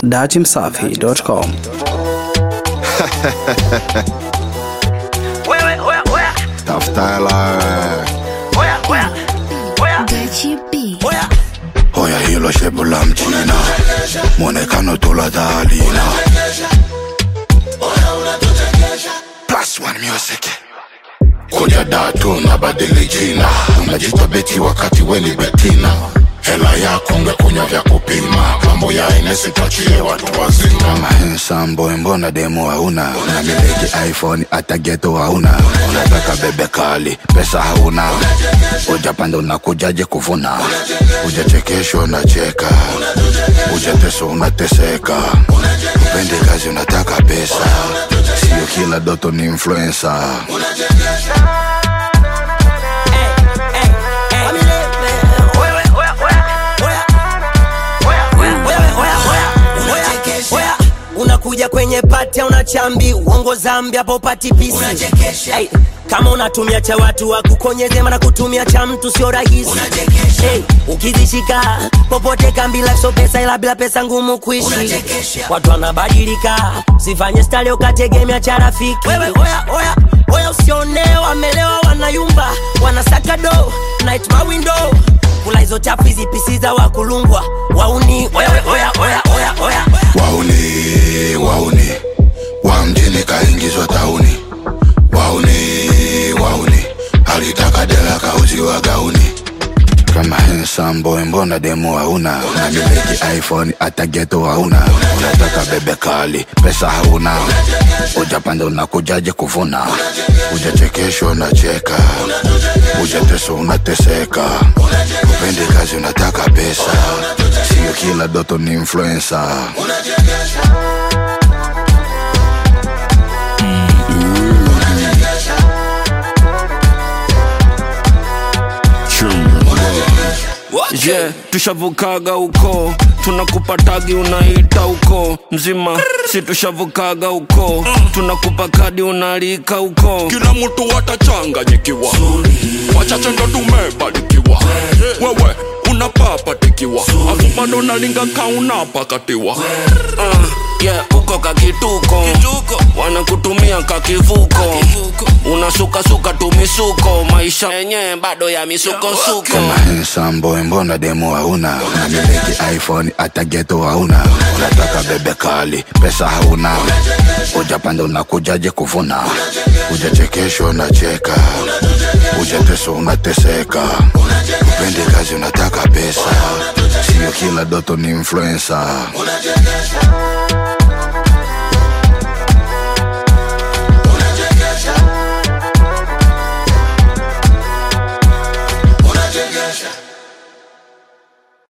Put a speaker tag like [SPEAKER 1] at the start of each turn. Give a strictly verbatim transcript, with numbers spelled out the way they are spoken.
[SPEAKER 1] datimsafi dot com.
[SPEAKER 2] Tafuta hela Oya hilo shepu la mchina mwonekano tula dhalina Plus one music Kuja datu na badili jina Unajita beti wakati weni betina Hela yako ungekunya vya kupima Mambo ya inesi tachie watu wazima Kama handsome boy mbona demo hauna Unamiliki iPhone ata ghetto hauna Unataka bebe kali pesa hauna Ujapanda unakujaje kuvuna Ujachekesho unacheka Ujateso unateseka Upende kazi unataka pesa Sio kila doto ni influencer
[SPEAKER 3] Unakuja kwenye pati ya unachambi uongo zambi hapo pati pisi hey, kama unatumia cha watu wa kukonyezema na kutumia cha mtu sio rahisi hey, ukizishika popote kambi life so pesa ila bila pesa ngumu kuishi watu wanabadilika sifanye style ukategemea cha rafiki wewe oya oya oya usione wamelewa wanayumba wanasaka do night my window kula hizo chafu hizi pisi za wakulungwa wauni oya oya oya oya oya
[SPEAKER 2] Wauni, wauni Wa mjini kaingizwa tauni Wauni, wauni Alitaka dela kauziwa gauni Kama handsome boy mbona demo hauna Unamiliki iPhone ata ghetto hauna Unataka bebe kali pesa hauna Ujapanda unakujaje kuvuna Ujachekesho unacheka Ujateso unateseka Upende kazi unataka pesa Sio kila doto ni influencer
[SPEAKER 4] Yeah, tushavukaga uko tunakupa tagi unaita uko mzima si tushavukaga uko tunakupa kadi unalika uko
[SPEAKER 5] kila mtu watachanganyikiwa wachache ndo tumebarikiwa wewe unapapatikiwa afu bado nalinga kaunapakatiwa
[SPEAKER 4] uh, yeah, uko kakituko wanakutumia kakivuko unasuka suka tumisuko maisha yenye bado ya misuko suko
[SPEAKER 2] Kama handsome boy mbona demo hauna Unamiliki iPhone ata ghetto hauna Unataka bebe kali pesa hauna Ujapanda unakujaje kuvuna Ujachekesho unacheka Ujateso unateseka Upende kazi unataka pesa Sio kila doto ni influencer